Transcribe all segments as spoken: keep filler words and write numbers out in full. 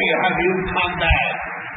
have you come back?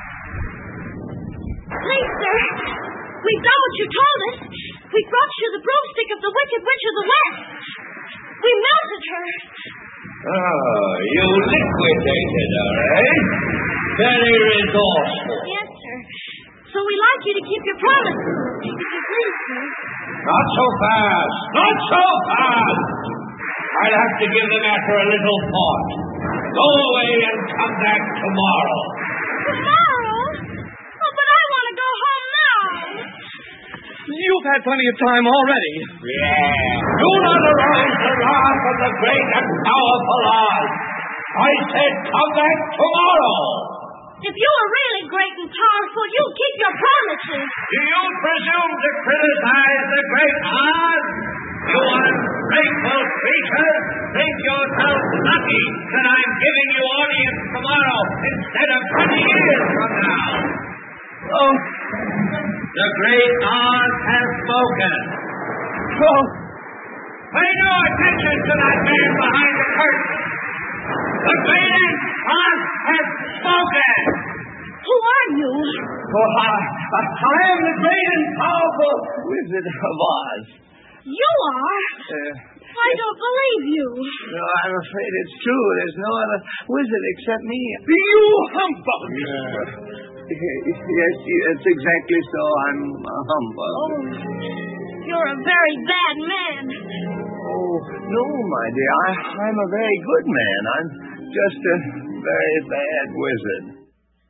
Please, sir, we've done what you told us. We brought you the broomstick of the Wicked Witch of the West. We melted her. Oh, you liquidated her, eh? Very resourceful. Yes, sir. So we'd like you to keep your promise, if you please, sir. Not so fast. Not so fast. I'll have to give the matter a little thought. Go away and come back tomorrow. Tomorrow? Oh, but I want to go home now. You've had plenty of time already. Yeah. Do not arouse the wrath of the great and powerful Oz. I said come back tomorrow. If you were really great and powerful, you'd keep your promises. Do you presume to criticize the great Oz? You ungrateful creatures think yourselves lucky that I'm giving you audience tomorrow instead of twenty years from now. Oh. The great Oz has spoken. Oh. Pay no attention to that man behind the curtain. The great Oz has spoken. Who are you? Oh, I, I am the great and powerful Wizard of Oz. You are? Uh, I don't believe you. No, I'm afraid it's true. There's no other wizard except me. You humbug! Uh, yes, it's exactly so. I'm a humbug. Oh, you're a very bad man. Oh, no, my dear. I, I'm a very good man. I'm just a very bad wizard.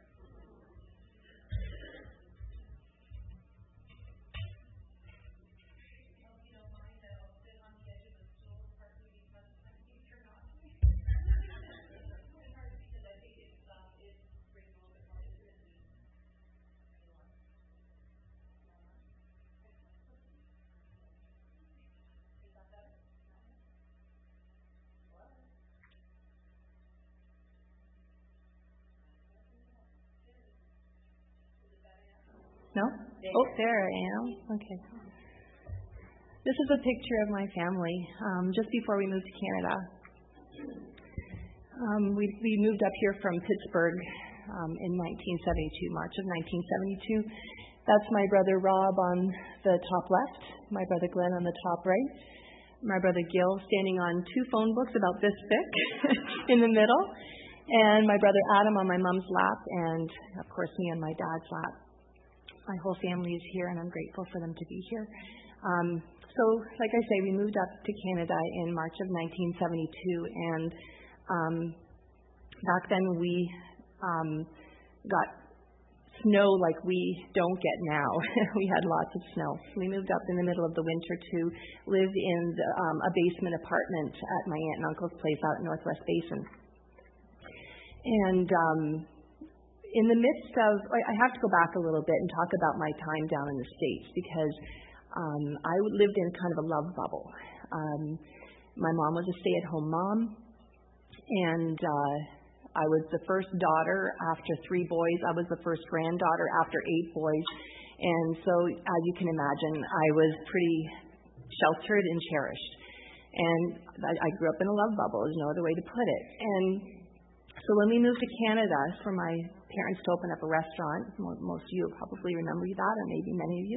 No? Oh, there I am. Okay. This is a picture of my family um, just before we moved to Canada. Um, we, we moved up here from Pittsburgh um, in nineteen seventy-two, March of nineteen seventy-two. That's my brother Rob on the top left, my brother Glenn on the top right, my brother Gil standing on two phone books about this thick in the middle, and my brother Adam on my mom's lap, and, of course, me on my dad's lap. My whole family is here, and I'm grateful for them to be here. Um, so, like I say, we moved up to Canada in March of nineteen seventy-two, and um, back then we um, got snow like we don't get now. We had lots of snow. We moved up in the middle of the winter to live in the, um, a basement apartment at my aunt and uncle's place out in Northwest Basin. And um, in the midst of, I have to go back a little bit and talk about my time down in the States, because um, I lived in kind of a love bubble. Um, my mom was a stay-at-home mom, and uh, I was the first daughter after three boys. I was the first granddaughter after eight boys. And so, as you can imagine, I was pretty sheltered and cherished. And I, I grew up in a love bubble. There's no other way to put it. And so when we moved to Canada for my parents to open up a restaurant, most of you will probably remember that, or maybe many of you.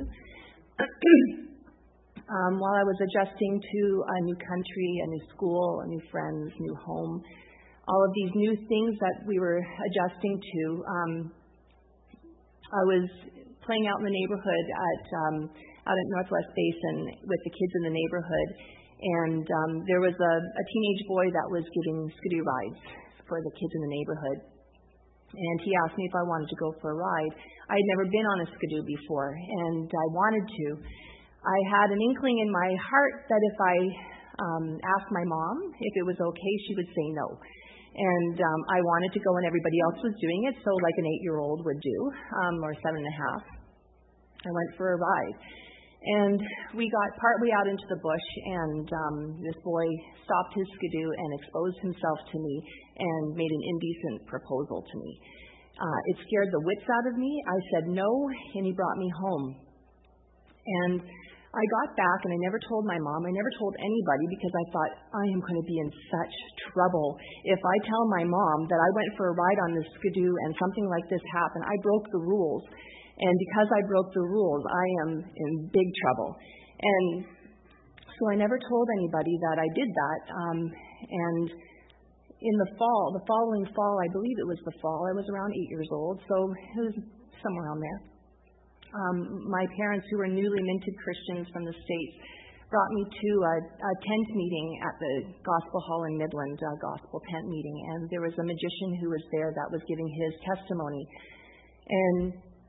um, while I was adjusting to a new country, a new school, a new friends, new home, all of these new things that we were adjusting to, um, I was playing out in the neighborhood at um, out at Northwest Basin with the kids in the neighborhood, and um, there was a, a teenage boy that was giving skidoo rides for the kids in the neighborhood. And he asked me if I wanted to go for a ride. I had never been on a skidoo before, and I wanted to. I had an inkling in my heart that if I um, asked my mom if it was okay, she would say no. And um, I wanted to go when everybody else was doing it, so like an eight-year-old would do, um, or seven and a half. I went for a ride. And we got partway out into the bush, and um, this boy stopped his skidoo and exposed himself to me and made an indecent proposal to me. Uh, it scared the wits out of me. I said no, and he brought me home. And I got back and I never told my mom. I never told anybody because I thought, I am going to be in such trouble. If I tell my mom that I went for a ride on this Skidoo and something like this happened, I broke the rules. And because I broke the rules, I am in big trouble. And so I never told anybody that I did that. Um, and in the fall, the following fall, I believe it was the fall, I was around eight years old, so it was somewhere around there. Um, my parents, who were newly minted Christians from the States, brought me to a, a tent meeting at the Gospel Hall in Midland, a gospel tent meeting, and there was a magician who was there that was giving his testimony. And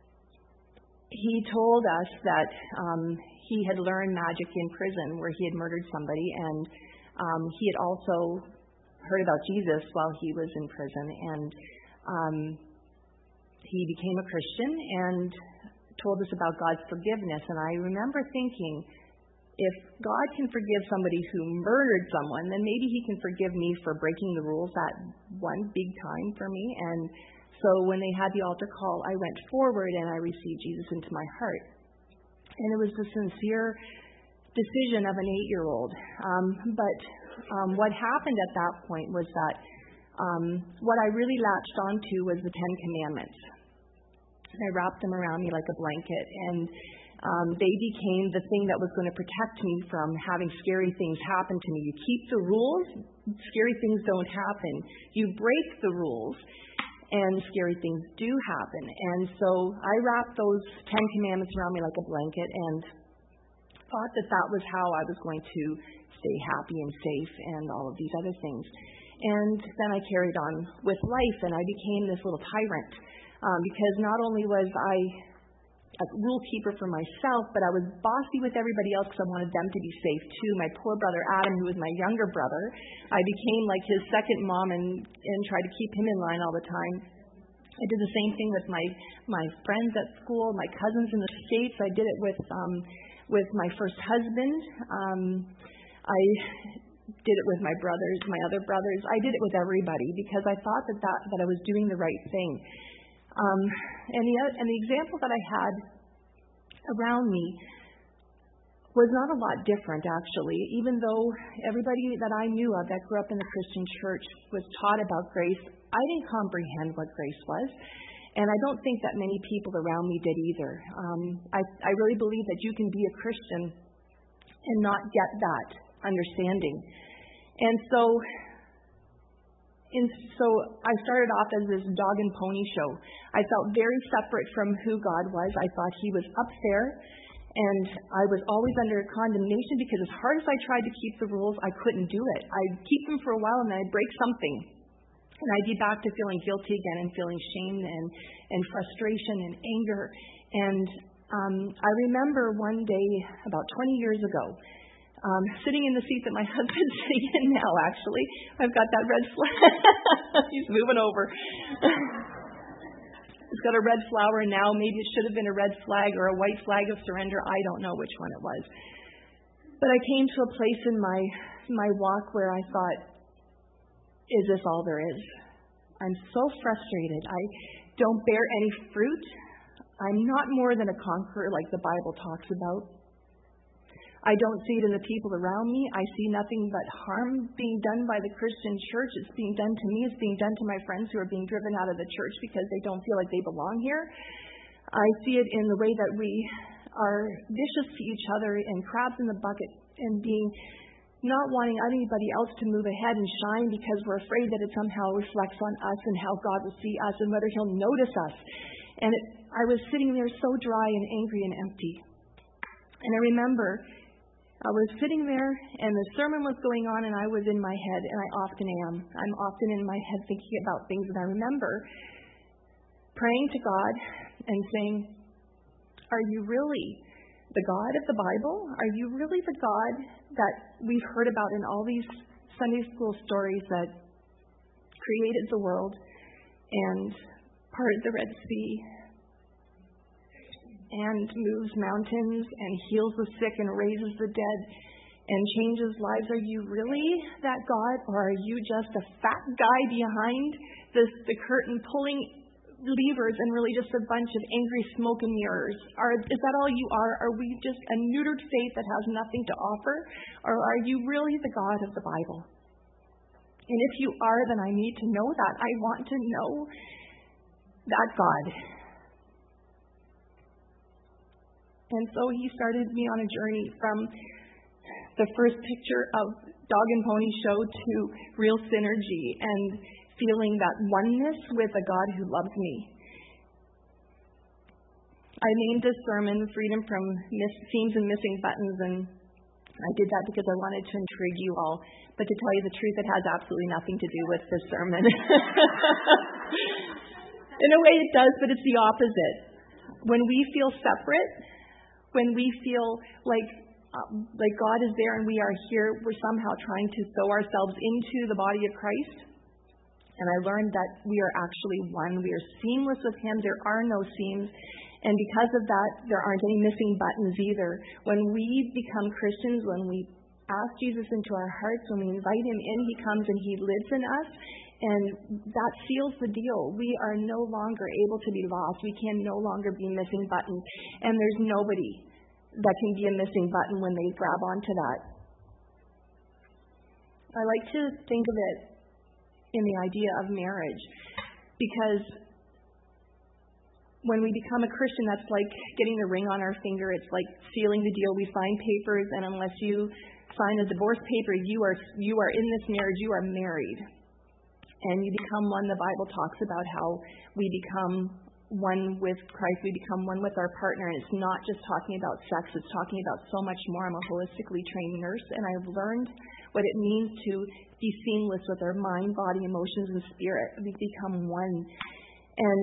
he told us that um, he had learned magic in prison where he had murdered somebody, and um, he had also heard about Jesus while he was in prison, and um, he became a Christian and told us about God's forgiveness. And I remember thinking, if God can forgive somebody who murdered someone, then maybe he can forgive me for breaking the rules that one big time for me. And so when they had the altar call, I went forward and I received Jesus into my heart. And it was a sincere decision of an eight-year-old. Um, but um, what happened at that point was that um, what I really latched onto was the Ten Commandments. And I wrapped them around me like a blanket, and um, they became the thing that was going to protect me from having scary things happen to me. You keep the rules, scary things don't happen. You break the rules, and scary things do happen. And so I wrapped those Ten Commandments around me like a blanket and thought that that was how I was going to stay happy and safe and all of these other things. And then I carried on with life, and I became this little tyrant. Um, because not only was I a rule keeper for myself, but I was bossy with everybody else because I wanted them to be safe too. My poor brother Adam, who was my younger brother, I became like his second mom and, and tried to keep him in line all the time. I did the same thing with my my friends at school, my cousins in the States. I did it with um, with my first husband. Um, I did it with my brothers, my other brothers. I did it with everybody because I thought that that, that I was doing the right thing. Um, and, the, and the example that I had around me was not a lot different, actually. Even though everybody that I knew of that grew up in the Christian church was taught about grace, I didn't comprehend what grace was. And I don't think that many people around me did either. Um, I, I really believe that you can be a Christian and not get that understanding. And so... And so I started off as this dog and pony show. I felt very separate from who God was. I thought he was up there, and I was always under condemnation because as hard as I tried to keep the rules, I couldn't do it. I'd keep them for a while, and then I'd break something. And I'd be back to feeling guilty again and feeling shame and, and frustration and anger. And um, I remember one day about twenty years ago, Um, sitting in the seat that my husband's sitting in now, actually. I've got that red flag. He's moving over. He's got a red flower now. Maybe it should have been a red flag or a white flag of surrender. I don't know which one it was. But I came to a place in my my walk where I thought, is this all there is? I'm so frustrated. I don't bear any fruit. I'm not more than a conqueror like the Bible talks about. I don't see it in the people around me. I see nothing but harm being done by the Christian church. It's being done to me. It's being done to my friends who are being driven out of the church because they don't feel like they belong here. I see it in the way that we are vicious to each other and crabs in the bucket and being not wanting anybody else to move ahead and shine because we're afraid that it somehow reflects on us and how God will see us and whether he'll notice us. And it, I was sitting there so dry and angry and empty. And I remember I was sitting there, and the sermon was going on, and I was in my head, and I often am. I'm often in my head thinking about things, and I remember praying to God and saying, are you really the God of the Bible? Are you really the God that we've heard about in all these Sunday school stories that created the world and parted the Red Sea and moves mountains and heals the sick and raises the dead and changes lives? Are you really that God, or are you just a fat guy behind this, the curtain pulling believers and really just a bunch of angry smoke and mirrors? Are, is that all you are? Are we just a neutered faith that has nothing to offer? Or are you really the God of the Bible? And if you are, then I need to know that. I want to know that God. And so he started me on a journey from the first picture of dog and pony show to real synergy and feeling that oneness with a God who loves me. I named this sermon Freedom from Miss- Seams and Missing Buttons, and I did that because I wanted to intrigue you all. But to tell you the truth, it has absolutely nothing to do with this sermon. In a way it does, but it's the opposite. When we feel separate, when we feel like um, like God is there and we are here, we're somehow trying to sew ourselves into the body of Christ. And I learned that we are actually one. We are seamless with Him. There are no seams. And because of that, there aren't any missing buttons either. When we become Christians, when we ask Jesus into our hearts, when we invite Him in, He comes and He lives in us. And that seals the deal. We are no longer able to be lost. We can no longer be missing buttons. And there's nobody that can be a missing button when they grab onto that. I like to think of it in the idea of marriage, because when we become a Christian, that's like getting the ring on our finger. It's like sealing the deal. We sign papers, and unless you sign a divorce paper, you are you are in this marriage. You are married, and you become one. The Bible talks about how we become one with Christ. We become one with our partner, and it's not just talking about sex. It's talking about so much more. I'm a holistically trained nurse, and I've learned what it means to be seamless with our mind, body, emotions, and spirit. We become one. And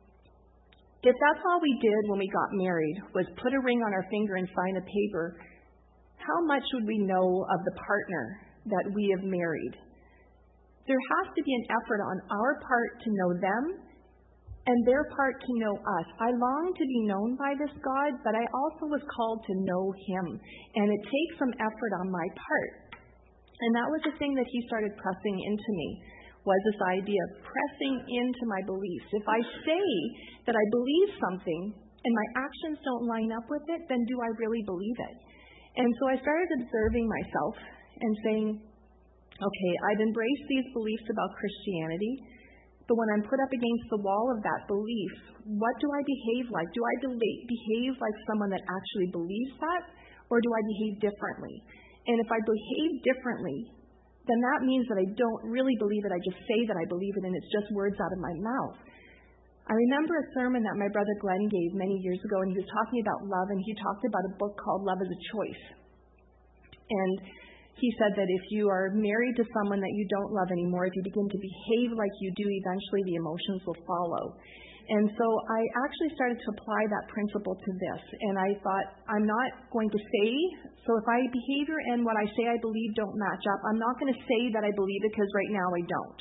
if that's all we did when we got married, was put a ring on our finger and sign a paper, how much would we know of the partner that we have married? There has to be an effort on our part to know them and their part to know us. I long to be known by this God, but I also was called to know Him. And it takes some effort on my part. And that was the thing that He started pressing into me, was this idea of pressing into my beliefs. If I say that I believe something and my actions don't line up with it, then do I really believe it? And so I started observing myself and saying, okay, I've embraced these beliefs about Christianity, but when I'm put up against the wall of that belief, what do I behave like? Do I behave like someone that actually believes that, or do I behave differently? And if I behave differently, then that means that I don't really believe it. I just say that I believe it, and it's just words out of my mouth. I remember a sermon that my brother Glenn gave many years ago, and he was talking about love, and he talked about a book called Love is a Choice. And he said that if you are married to someone that you don't love anymore, if you begin to behave like you do, eventually the emotions will follow. And so I actually started to apply that principle to this. And I thought, I'm not going to say, so if my behavior and what I say I believe don't match up, I'm not going to say that I believe it because right now I don't.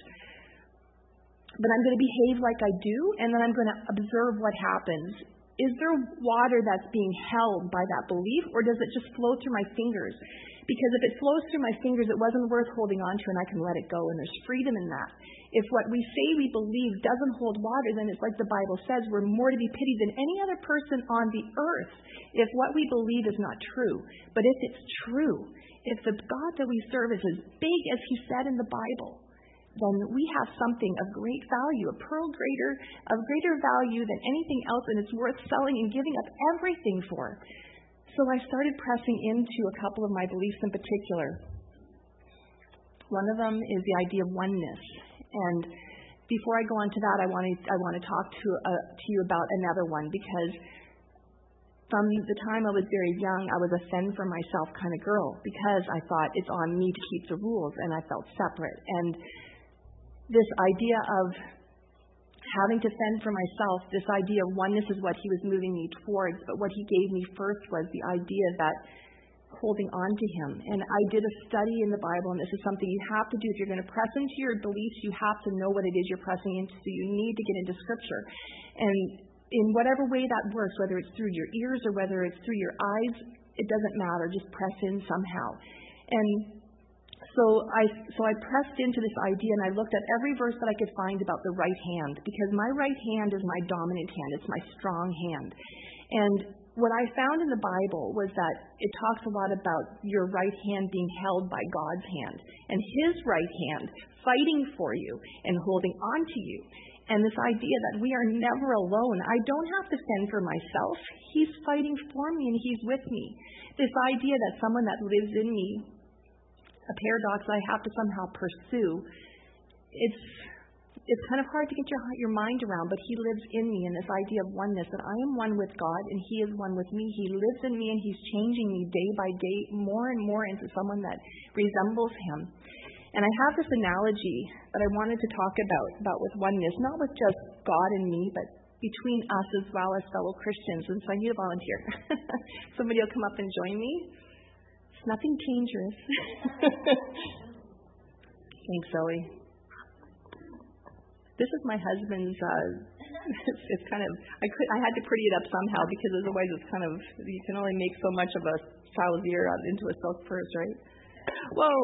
But I'm going to behave like I do, and then I'm going to observe what happens. Is there water that's being held by that belief, or does it just flow through my fingers? Because if it flows through my fingers, it wasn't worth holding on to, and I can let it go, and there's freedom in that. If what we say we believe doesn't hold water, then it's like the Bible says, we're more to be pitied than any other person on the earth if what we believe is not true. But if it's true, if the God that we serve is as big as He said in the Bible, then we have something of great value, a pearl greater, of greater value than anything else, and it's worth selling and giving up everything for. So I started pressing into a couple of my beliefs in particular. One of them is the idea of oneness. And before I go on to that, I want to I want to talk to uh, to you about another one, because from the time I was very young, I was a fend for myself kind of girl, because I thought it's on me to keep the rules, and I felt separate. And this idea of having to fend for myself, this idea of oneness is what He was moving me towards. But what He gave me first was the idea that holding on to Him. And I did a study in the Bible, and this is something you have to do. If you're going to press into your beliefs, you have to know what it is you're pressing into. So you need to get into Scripture. And in whatever way that works, whether it's through your ears or whether it's through your eyes, it doesn't matter. Just press in somehow. And So I so I pressed into this idea, and I looked at every verse that I could find about the right hand, because my right hand is my dominant hand. It's my strong hand. And what I found in the Bible was that it talks a lot about your right hand being held by God's hand, and His right hand fighting for you and holding on to you. And this idea that we are never alone. I don't have to fend for myself. He's fighting for me, and He's with me. This idea that someone that lives in me, a paradox I have to somehow pursue, it's it's kind of hard to get your your mind around, but He lives in me, and this idea of oneness, that I am one with God and He is one with me. He lives in me, and He's changing me day by day more and more into someone that resembles Him. And I have this analogy that I wanted to talk about, about with oneness, not with just God and me, but between us as well as fellow Christians. And so I need a volunteer. Somebody will come up and join me. It's nothing dangerous. Thanks, Zoe. This is my husband's, uh, it's, it's kind of, I could, I had to pretty it up somehow, because otherwise it's kind of, you can only make so much of a sow's ear out into a silk purse, right? Whoa.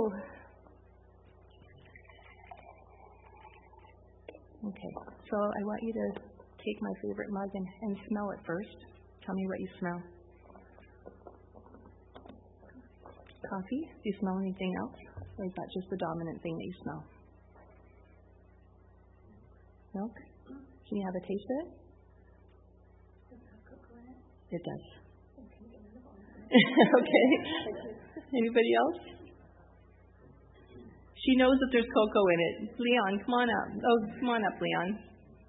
Okay, so I want you to take my favorite mug and, and smell it first. Tell me what you smell. Coffee? Do you smell anything else? Or is that just the dominant thing that you smell? Milk? Can you have a taste of it? It does. Okay. Anybody else? She knows that there's cocoa in it. Leon, come on up. Oh, come on up, Leon.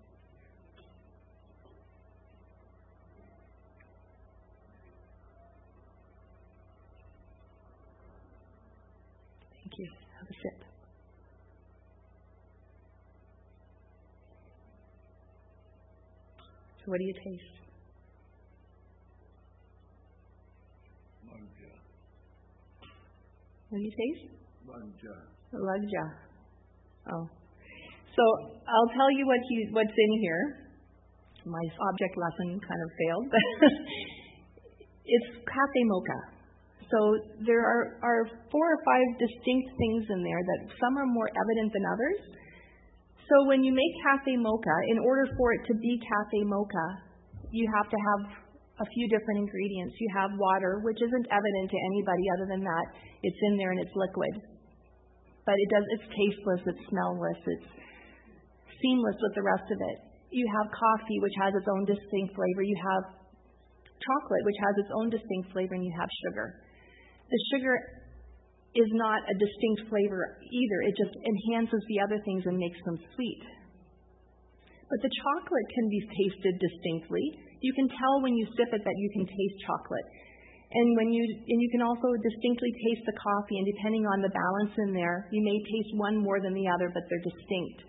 Thank you. Have a sip. So what do you taste? Manja. What do you taste? Manja. Lagja. Oh. So I'll tell you what you, what's in here. My object lesson kind of failed. It's cafe mocha. So there are, are four or five distinct things in there that some are more evident than others. So when you make cafe mocha, in order for it to be cafe mocha, you have to have a few different ingredients. You have water, which isn't evident to anybody other than that it's in there and it's liquid. But it does, it's tasteless, it's smellless, it's seamless with the rest of it. You have coffee, which has its own distinct flavor. You have chocolate, which has its own distinct flavor, and you have sugar. The sugar is not a distinct flavor either. It just enhances the other things and makes them sweet. But the chocolate can be tasted distinctly. You can tell when you sip it that you can taste chocolate. And when you and you can also distinctly taste the coffee, and depending on the balance in there, you may taste one more than the other, but they're distinct.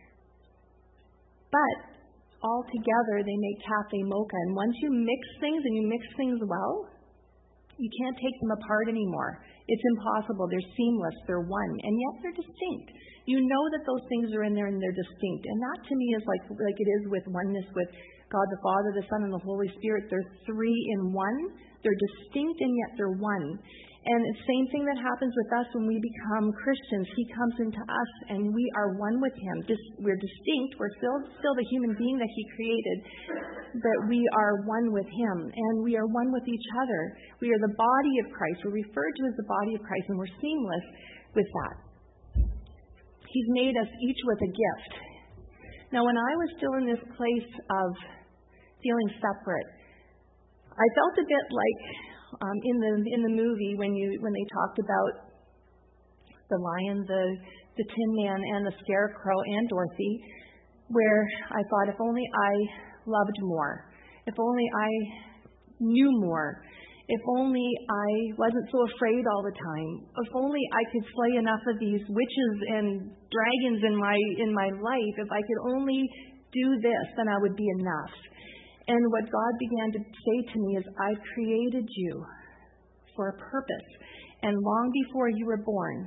But all together, they make cafe mocha. And once you mix things, and you mix things well, you can't take them apart anymore. It's impossible. They're seamless. They're one. And yet they're distinct. You know that those things are in there and they're distinct. And that to me is like, like it is with oneness with God the Father, the Son, and the Holy Spirit. They're three in one. They're distinct and yet they're one. And the same thing that happens with us when we become Christians. He comes into us and we are one with Him. We're distinct. We're still, still the human being that He created, but we are one with Him, and we are one with each other. We are the body of Christ. We're referred to as the body of Christ, and we're seamless with that. He's made us each with a gift. Now, when I was still in this place of feeling separate, I felt a bit like um, in the in the movie when you when they talked about the lion, the the Tin Man, and the Scarecrow, and Dorothy, where I thought, if only I loved more, if only I knew more, if only I wasn't so afraid all the time, if only I could slay enough of these witches and dragons in my in my life, if I could only do this, then I would be enough. And what God began to say to me is, I've created you for a purpose. And long before you were born,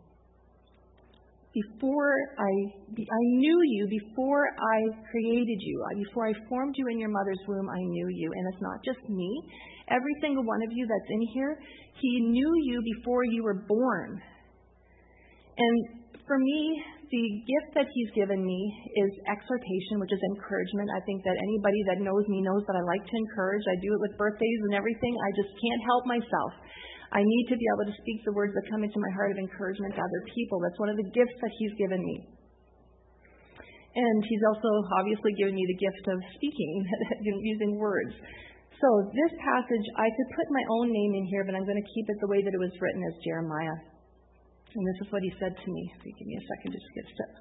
before I, I knew you, before I created you, before I formed you in your mother's womb, I knew you. And it's not just me. Every single one of you that's in here, He knew you before you were born. And for me, the gift that He's given me is exhortation, which is encouragement. I think that anybody that knows me knows that I like to encourage. I do it with birthdays and everything. I just can't help myself. I need to be able to speak the words that come into my heart of encouragement to other people. That's one of the gifts that He's given me. And He's also obviously given me the gift of speaking, using words. So this passage, I could put my own name in here, but I'm going to keep it the way that it was written as Jeremiah. And this is what he said to me. If you give me a second just to get set.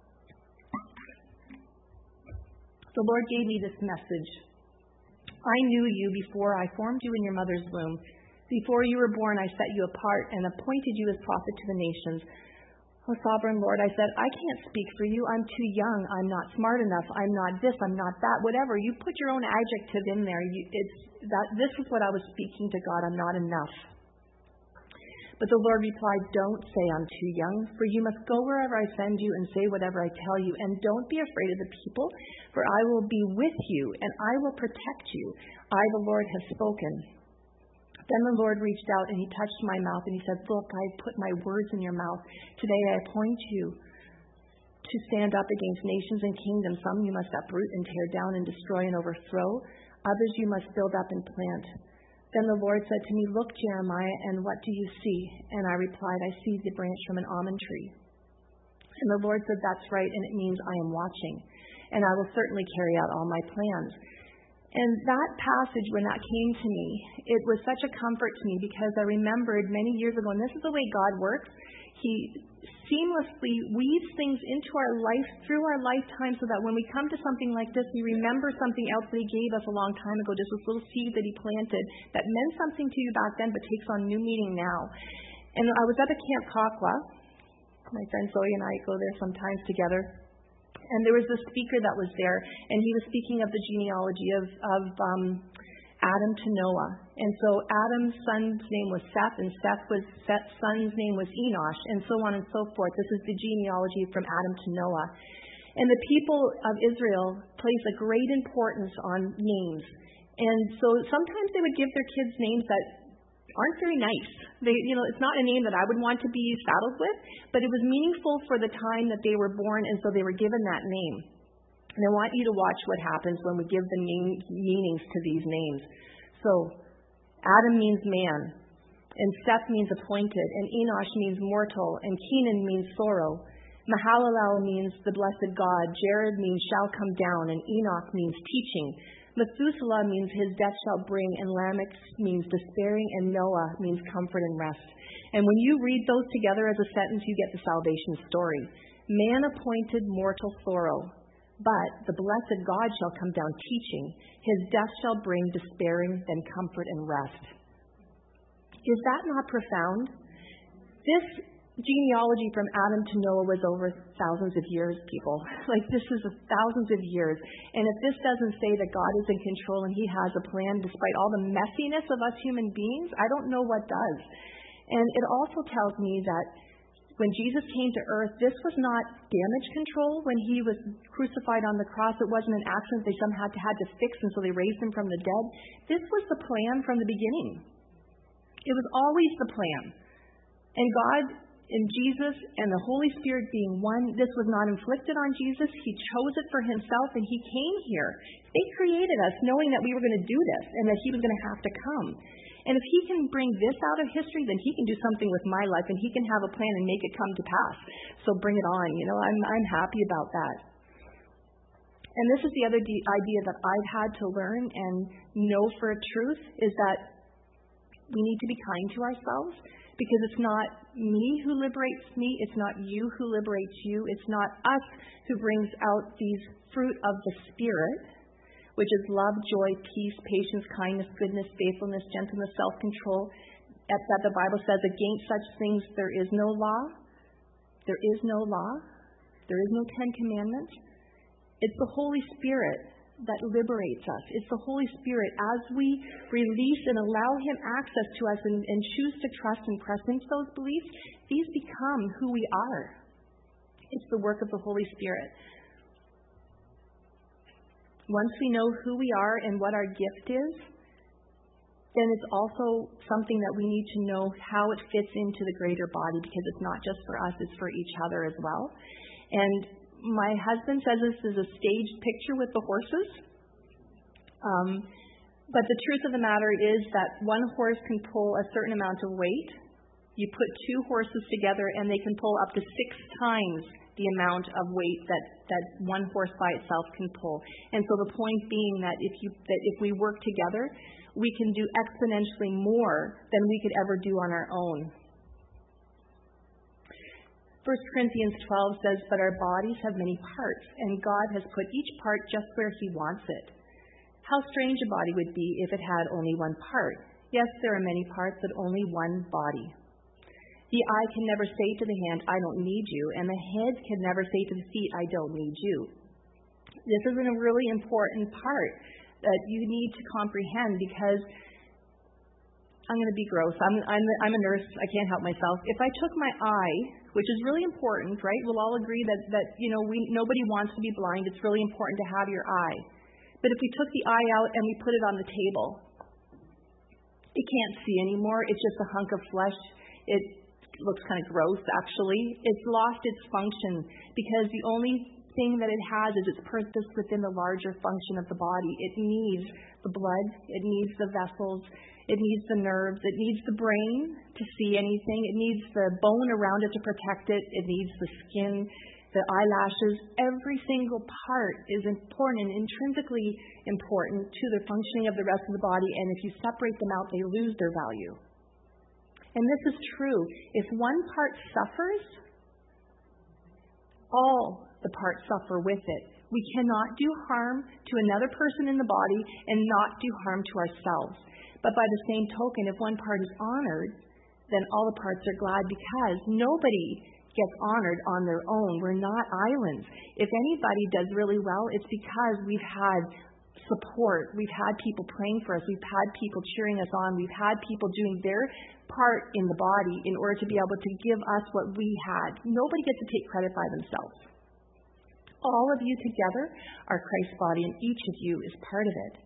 The Lord gave me this message. I knew you before I formed you in your mother's womb. Before you were born, I set you apart and appointed you as prophet to the nations. Oh, sovereign Lord, I said, I can't speak for you. I'm too young. I'm not smart enough. I'm not this. I'm not that. Whatever. You put your own adjective in there. You, it's that. This is what I was speaking to God. I'm not enough. But the Lord replied, don't say I'm too young, for you must go wherever I send you and say whatever I tell you. And don't be afraid of the people, for I will be with you, and I will protect you. I, the Lord, have spoken. Then the Lord reached out, and He touched my mouth, and He said, look, I put my words in your mouth. Today I appoint you to stand up against nations and kingdoms. Some you must uproot and tear down and destroy and overthrow. Others you must build up and plant. Then the Lord said to me, look, Jeremiah, and what do you see? And I replied, I see the branch from an almond tree. And the Lord said, that's right, and it means I am watching, and I will certainly carry out all my plans. And that passage, when that came to me, it was such a comfort to me because I remembered many years ago, and this is the way God works, He seamlessly weaves things into our life, through our lifetime, so that when we come to something like this, we remember something else that He gave us a long time ago, just this little seed that He planted that meant something to you back then but takes on new meaning now. And I was at a Camp Kakwa. My friend Zoe and I go there sometimes together. And there was this speaker that was there, and he was speaking of the genealogy of, of um, Adam to Noah. And so Adam's son's name was Seth, and Seth was Seth's son's name was Enosh, and so on and so forth. This is the genealogy from Adam to Noah. And the people of Israel place a great importance on names. And so sometimes they would give their kids names that aren't very nice. They, you know, it's not a name that I would want to be saddled with, but it was meaningful for the time that they were born, and so they were given that name. And I want you to watch what happens when we give the name, meanings to these names. So, Adam means man, and Seth means appointed, and Enosh means mortal, and Kenan means sorrow. Mahalalel means the blessed God. Jared means shall come down, and Enoch means teaching. Methuselah means his death shall bring, and Lamech means despairing, and Noah means comfort and rest. And when you read those together as a sentence, you get the salvation story. Man appointed, mortal sorrow, but the blessed God shall come down teaching. His death shall bring despairing, then comfort and rest. Is that not profound? This genealogy from Adam to Noah was over thousands of years, people. Like, this is thousands of years. And if this doesn't say that God is in control and He has a plan despite all the messiness of us human beings, I don't know what does. And it also tells me that when Jesus came to earth, this was not damage control. When He was crucified on the cross, it wasn't an accident they somehow had to, had to fix, and so they raised Him from the dead. This was the plan from the beginning. It was always the plan. And God and Jesus and the Holy Spirit being one, this was not inflicted on Jesus. He chose it for Himself, and He came here. They created us knowing that we were going to do this and that He was going to have to come. And if He can bring this out of history, then He can do something with my life, and He can have a plan and make it come to pass. So bring it on. You know, I'm, I'm happy about that. And this is the other de- idea that I've had to learn and know for a truth, is that we need to be kind to ourselves. Because it's not me who liberates me, it's not you who liberates you, it's not us who brings out these fruit of the Spirit, which is love, joy, peace, patience, kindness, goodness, faithfulness, gentleness, self-control. That, that the Bible says, against such things there is no law. There is no law. There is no Ten Commandments. It's the Holy Spirit that liberates us. It's the Holy Spirit. As we release and allow Him access to us and, and choose to trust and press into those beliefs, these become who we are. It's the work of the Holy Spirit. Once we know who we are and what our gift is, then it's also something that we need to know how it fits into the greater body, because it's not just for us, it's for each other as well. And my husband says this is a staged picture with the horses. Um, but the truth of the matter is that one horse can pull a certain amount of weight. You put two horses together and they can pull up to six times the amount of weight that, that one horse by itself can pull. And so the point being that if you that if we work together, we can do exponentially more than we could ever do on our own. First Corinthians twelve says, "But our bodies have many parts, and God has put each part just where He wants it." How strange a body would be if it had only one part. Yes, there are many parts, but only one body. The eye can never say to the hand, "I don't need you," and the head can never say to the feet, "I don't need you." This is a really important part that you need to comprehend, because I'm going to be gross. I'm, I'm, I'm a nurse. I can't help myself. If I took my eye, which is really important, right? We'll all agree that, that you know, we, nobody wants to be blind. It's really important to have your eye. But if we took the eye out and we put it on the table, it can't see anymore. It's just a hunk of flesh. It looks kind of gross, actually. It's lost its function, because the only thing that it has is its purpose within the larger function of the body. It needs the blood. It needs the vessels. It needs the nerves. It needs the brain to see anything. It needs the bone around it to protect it. It needs the skin, the eyelashes. Every single part is important and intrinsically important to the functioning of the rest of the body, and if you separate them out, they lose their value. And this is true. If one part suffers, all the parts suffer with it. We cannot do harm to another person in the body and not do harm to ourselves. But by the same token, if one part is honored, then all the parts are glad, because nobody gets honored on their own. We're not islands. If anybody does really well, it's because we've had support. We've had people praying for us. We've had people cheering us on. We've had people doing their part in the body in order to be able to give us what we had. Nobody gets to take credit by themselves. All of you together are Christ's body, and each of you is part of it.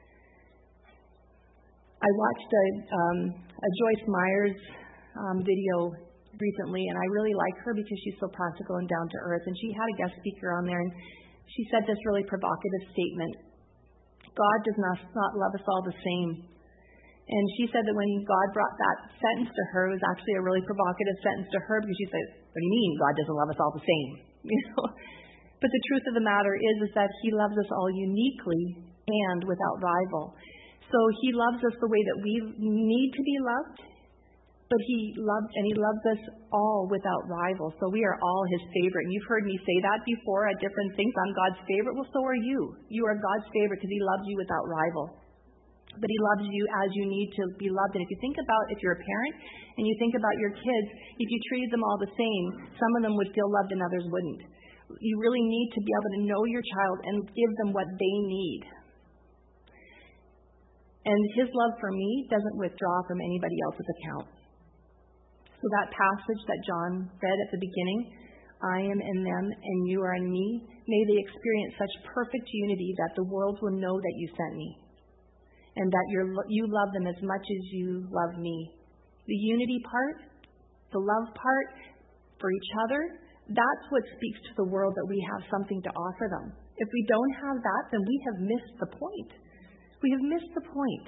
I watched a, um, a Joyce Myers um, video recently, and I really like her because she's so practical and down to earth. And she had a guest speaker on there, and she said this really provocative statement: God does not, not love us all the same. And she said that when God brought that sentence to her, it was actually a really provocative sentence to her, because she said, "What do you mean God doesn't love us all the same?" You know. But the truth of the matter is, is that He loves us all uniquely and without rival. So He loves us the way that we need to be loved, but He loves, and He loves us all without rival. So we are all His favorite. And you've heard me say that before at different things. I'm God's favorite. Well, so are you. You are God's favorite because He loves you without rival. But He loves you as you need to be loved. And if you think about, if you're a parent and you think about your kids, if you treated them all the same, some of them would feel loved and others wouldn't. You really need to be able to know your child and give them what they need. And His love for me doesn't withdraw from anybody else's account. So that passage that John read at the beginning, "I am in them and you are in me," may they experience such perfect unity that the world will know that you sent me, and that you're, you love them as much as you love me. The unity part, the love part for each other, that's what speaks to the world that we have something to offer them. If we don't have that, then we have missed the point. We have missed the point.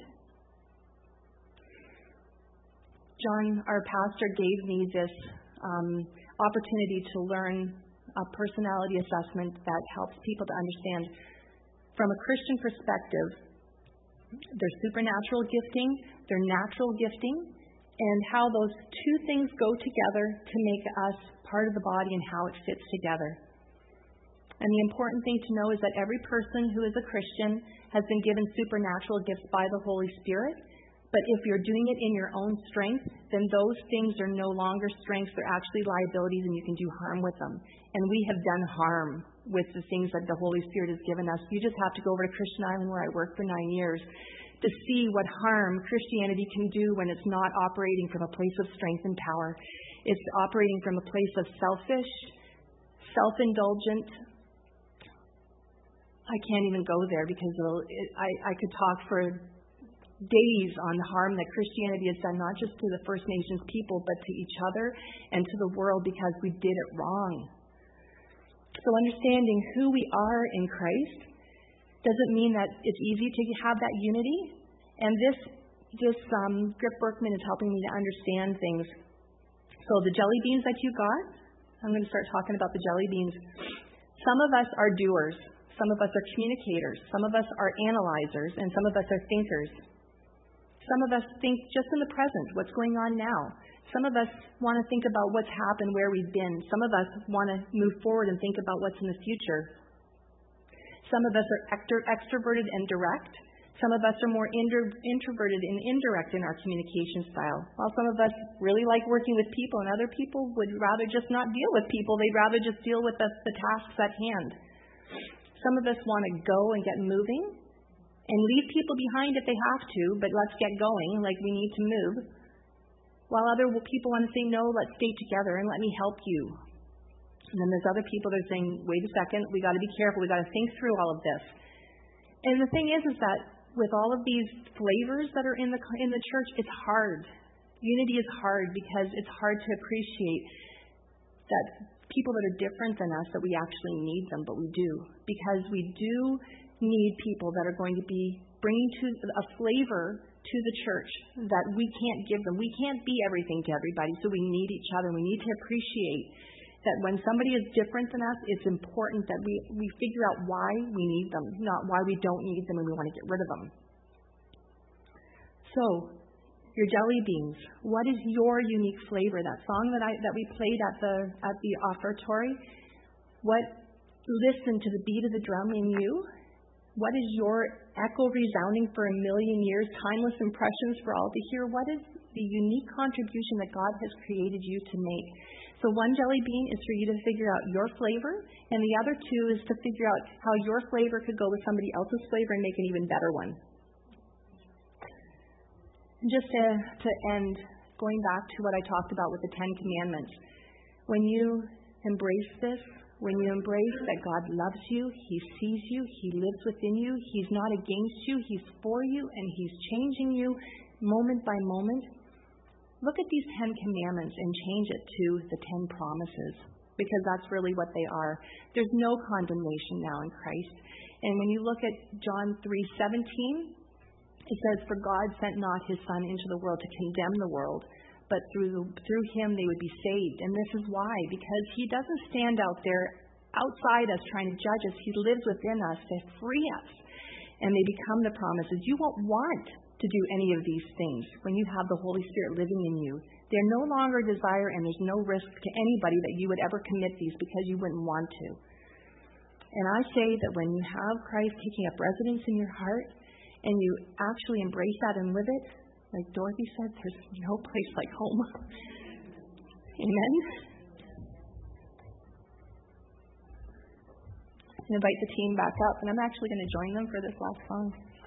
John, our pastor, gave me this um, opportunity to learn a personality assessment that helps people to understand, from a Christian perspective, their supernatural gifting, their natural gifting, and how those two things go together to make us part of the body and how it fits together. And the important thing to know is that every person who is a Christian has been given supernatural gifts by the Holy Spirit. But if you're doing it in your own strength, then those things are no longer strengths. They're actually liabilities, and you can do harm with them. And we have done harm with the things that the Holy Spirit has given us. You just have to go over to Christian Island, where I worked for nine years, to see what harm Christianity can do when it's not operating from a place of strength and power. It's operating from a place of selfish, self-indulgent. I can't even go there because it'll, it, I, I could talk for days on the harm that Christianity has done, not just to the First Nations people, but to each other and to the world because we did it wrong. So understanding who we are in Christ doesn't mean that it's easy to have that unity. And this, this um, Griff Berkman is helping me to understand things. So the jelly beans that you got, I'm going to start talking about the jelly beans. Some of us are doers. Some of us are communicators. Some of us are analyzers. And some of us are thinkers. Some of us think just in the present, what's going on now. Some of us want to think about what's happened, where we've been. Some of us want to move forward and think about what's in the future. Some of us are extro- extroverted and direct. Some of us are more inter- introverted and indirect in our communication style. While some of us really like working with people, and other people would rather just not deal with people. They'd rather just deal with the, the tasks at hand. Some of us want to go and get moving and leave people behind if they have to, but let's get going, like we need to move. While other people want to say, no, let's stay together and let me help you. And then there's other people that are saying, wait a second, we got to be careful, we got to think through all of this. And the thing is, is that with all of these flavors that are in the in the church, it's hard. Unity is hard because it's hard to appreciate that people that are different than us, that we actually need them, but we do. Because we do need people that are going to be bringing to a flavor to the church that we can't give them. We can't be everything to everybody, so we need each other. We need to appreciate that when somebody is different than us, it's important that we, we figure out why we need them, not why we don't need them and we want to get rid of them. So, your jelly beans. What is your unique flavor? That song that I that we played at the at the offertory. What listen to the beat of the drum in you? What is your echo resounding for a million years, timeless impressions for all to hear? What is the unique contribution that God has created you to make? So one jelly bean is for you to figure out your flavor, and the other two is to figure out how your flavor could go with somebody else's flavor and make an even better one. Just to, to end, going back to what I talked about with the Ten Commandments, when you embrace this, when you embrace that God loves you, He sees you, He lives within you, He's not against you, He's for you, and He's changing you moment by moment, look at these Ten Commandments and change it to the Ten Promises, because that's really what they are. There's no condemnation now in Christ. And when you look at John three seventeen, it says, for God sent not His Son into the world to condemn the world, but through through Him they would be saved. And this is why, because He doesn't stand out there outside us trying to judge us. He lives within us to free us. And they become the promises. You won't want to do any of these things when you have the Holy Spirit living in you. They're no longer desire, and there's no risk to anybody that you would ever commit these because you wouldn't want to. And I say that when you have Christ taking up residence in your heart, and you actually embrace that and live it, like Dorothy said, there's no place like home. Amen? I invite the team back up, and I'm actually going to join them for this last song.